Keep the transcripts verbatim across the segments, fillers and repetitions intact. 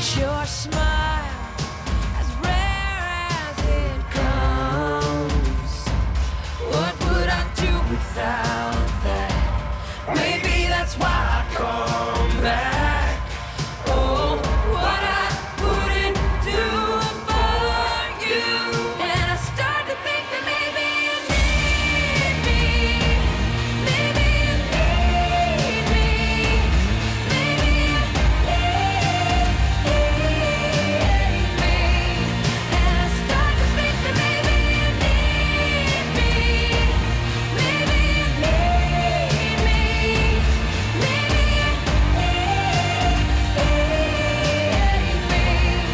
Your smile, as rare as it comes. What would I do without that? Maybe that's why I come back. Oh, what I wouldn't do for you. And I start to think that maybe you need me. Maybe you need me. Maybe you need me. And I start to think that maybe you need me. Maybe you need me. Maybe you need me.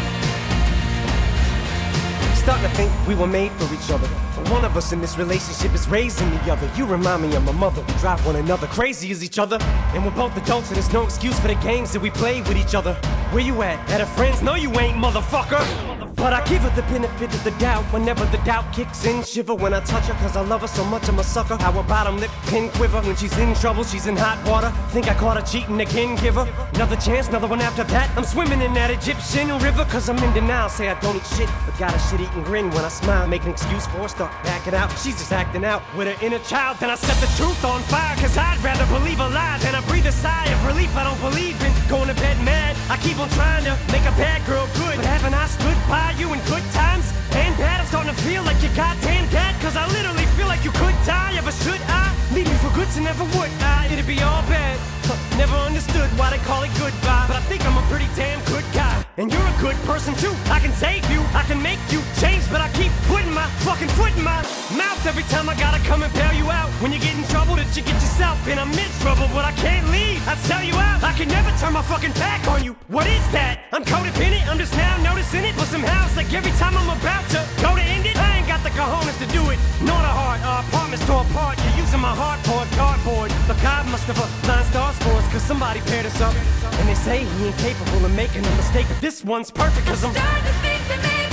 Starting to think we were made for each other, but one of us in this relationship is raising the other. You remind me of my mother. We drive one another crazy as each other, and we're both adults, and there's no excuse for the games that we play with each other. Where you at? At her friends? No, you ain't, motherfucker. But I give her the benefit of the doubt whenever the doubt kicks in. Shiver when I touch her, cause I love her so much I'm a sucker. How her bottom lip pin quiver when she's in trouble, she's in hot water. Think I caught her cheating again, give her another chance, another one after that. I'm swimming in that Egyptian river, cause I'm in denial. Say I don't eat shit, but got a shit-eating grin when I smile. Make an excuse for her, start backing out. She's just acting out with her inner child. Then I set the truth on fire, cause I'd rather believe a lie than I breathe a sigh of relief. I don't believe in going to bed mad. I keep on trying to make a bad girl good, but haven't I stood by you in good times and bad? I'm starting to feel like you're goddamn dead, cause I literally feel like you could die. Ever should I leave you for good to never would I? It'd be all bad. Huh, never understood why they call it goodbye, but I think I'm a pretty damn good guy. And you're a good person too. I can save you, I can make you change, but I keep putting my fucking foot in my mouth every time I gotta come and bail you out. When you get in trouble, that you get yourself in. I'm in trouble, but I can't leave. I sell you out. I can never turn my fucking back on you. What is that? I'm codependent. I'm just now noticing it, but somehow it's like every time I'm about to go to end it, I ain't got the cojones to do it. Nor the heart. Our apartments tore apart. You're using my heart for a cardboard. But God must have aligned stars for us, cause somebody paired us up. And they say he ain't capable of making a mistake, but this one's perfect, cause I'm starting to think that maybe